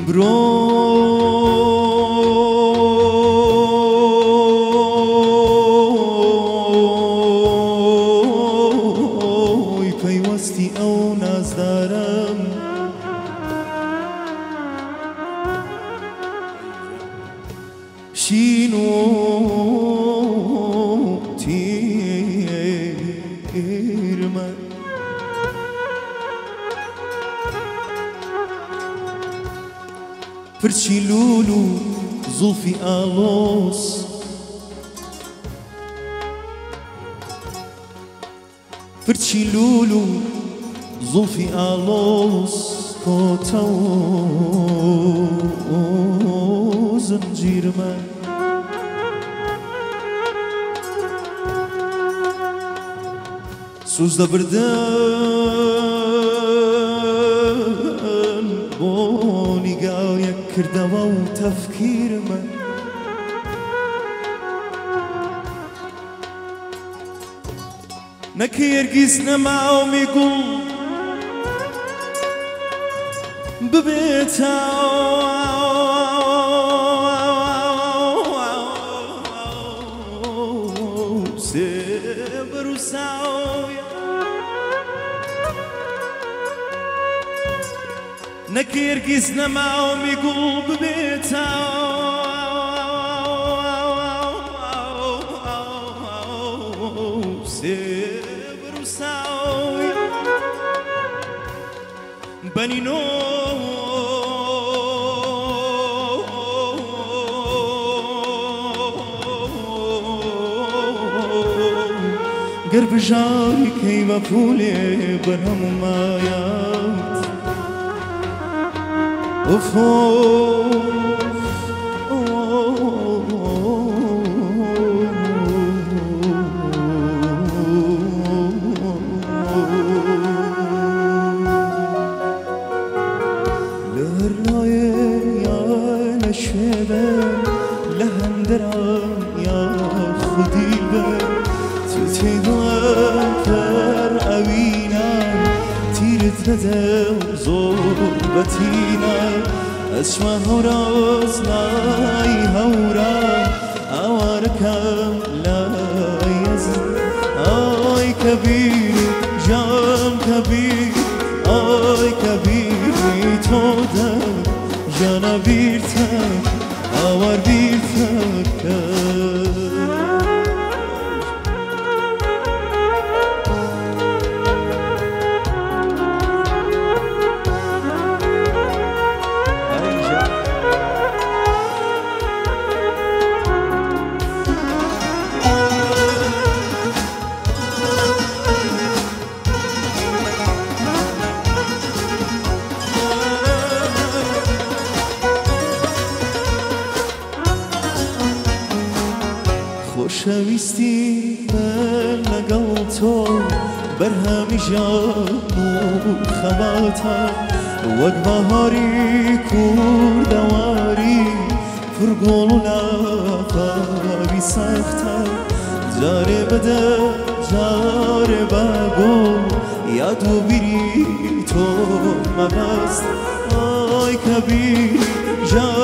بروی پیوستی او نازدارم شینو تیرمن فرچی لولو زلفی آلوس فرچی لولو زلفی آلوس کۆتە و زنجیرمە سوز دەبردن بۆ نیگایەک کردەوە و تەفکیرمە نەکە هەرگیز نەماوەمی گوڵ ببێتە سێبەر و ساویە نەکە هەرگیز نەماوەمی گوڵ ببێتە سێبەر و ساویە بەنینۆ گر بژاری کەیوە پولێ بەرهەمومایەت لە هەر لایێ یا لە شوێدە لە هەندەران یا خودیلبە تێدڵم کەر ئەوینان تیرت نەدە زۆر بەتینە ئەچمە هەوراز لای هەورە ئاوارەکەم لای ئەزم ئای کەبیر جان کەبیر ئای کەبیری تۆ دە ژانە بیرتە ئاوار بیرتە کە خۆشەویستی من لەگەڵ تۆ بەرهەمی ژان و خەباتە وەک بەهاری کوردەواری پڕگۆڵ و لاپاوی سەختە جارێ بەدە جارێ بەگۆڵ یاد و بیری تۆ مەبەست ئای کەبیر